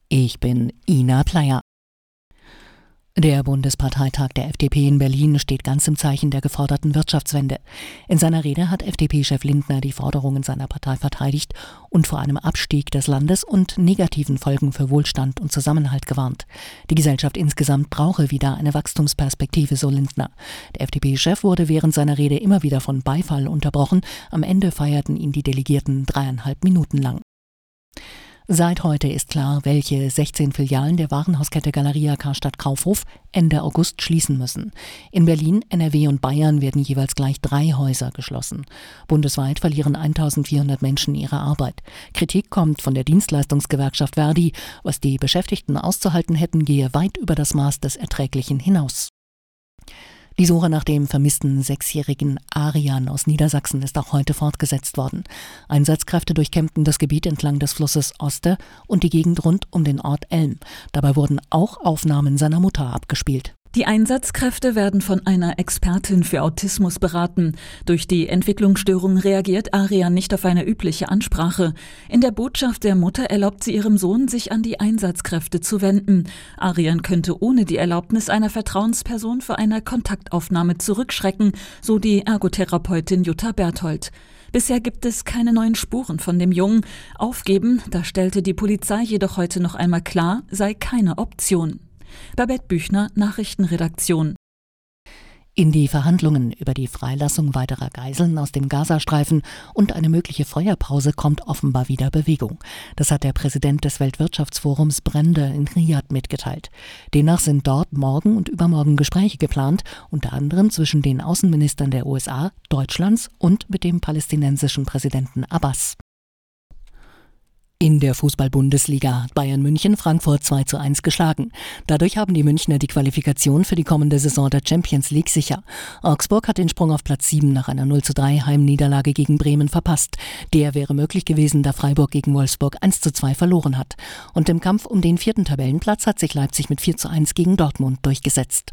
Ich bin Ina Pleyer. Der Bundesparteitag der FDP in Berlin steht ganz im Zeichen der geforderten Wirtschaftswende. In seiner Rede hat FDP-Chef Lindner die Forderungen seiner Partei verteidigt und vor einem Abstieg des Landes und negativen Folgen für Wohlstand und Zusammenhalt gewarnt. Die Gesellschaft insgesamt brauche wieder eine Wachstumsperspektive, so Lindner. Der FDP-Chef wurde während seiner Rede immer wieder von Beifall unterbrochen. Am Ende feierten ihn die Delegierten 3,5 Minuten lang. Seit heute ist klar, welche 16 Filialen der Warenhauskette Galeria Karstadt Kaufhof Ende August schließen müssen. In Berlin, NRW und Bayern werden jeweils gleich 3 Häuser geschlossen. Bundesweit verlieren 1400 Menschen ihre Arbeit. Kritik kommt von der Dienstleistungsgewerkschaft Verdi. Was die Beschäftigten auszuhalten hätten, gehe weit über das Maß des Erträglichen hinaus. Die Suche nach dem vermissten 6-jährigen Arian aus Niedersachsen ist auch heute fortgesetzt worden. Einsatzkräfte durchkämmten das Gebiet entlang des Flusses Oste und die Gegend rund um den Ort Elm. Dabei wurden auch Aufnahmen seiner Mutter abgespielt. Die Einsatzkräfte werden von einer Expertin für Autismus beraten. Durch die Entwicklungsstörung reagiert Arian nicht auf eine übliche Ansprache. In der Botschaft der Mutter erlaubt sie ihrem Sohn, sich an die Einsatzkräfte zu wenden. Arian könnte ohne die Erlaubnis einer Vertrauensperson vor einer Kontaktaufnahme zurückschrecken, so die Ergotherapeutin Jutta Berthold. Bisher gibt es keine neuen Spuren von dem Jungen. Aufgeben, das stellte die Polizei jedoch heute noch einmal klar, sei keine Option. Babette Büchner, Nachrichtenredaktion. In die Verhandlungen über die Freilassung weiterer Geiseln aus dem Gazastreifen und eine mögliche Feuerpause kommt offenbar wieder Bewegung. Das hat der Präsident des Weltwirtschaftsforums Brende in Riad mitgeteilt. Demnach sind dort morgen und übermorgen Gespräche geplant, unter anderem zwischen den Außenministern der USA, Deutschlands und mit dem palästinensischen Präsidenten Abbas. In der Fußball-Bundesliga hat Bayern München Frankfurt 2:1 geschlagen. Dadurch haben die Münchner die Qualifikation für die kommende Saison der Champions League sicher. Augsburg hat den Sprung auf Platz 7 nach einer 0:3 Heimniederlage gegen Bremen verpasst. Der wäre möglich gewesen, da Freiburg gegen Wolfsburg 1:2 verloren hat. Und im Kampf um den 4. Tabellenplatz hat sich Leipzig mit 4:1 gegen Dortmund durchgesetzt.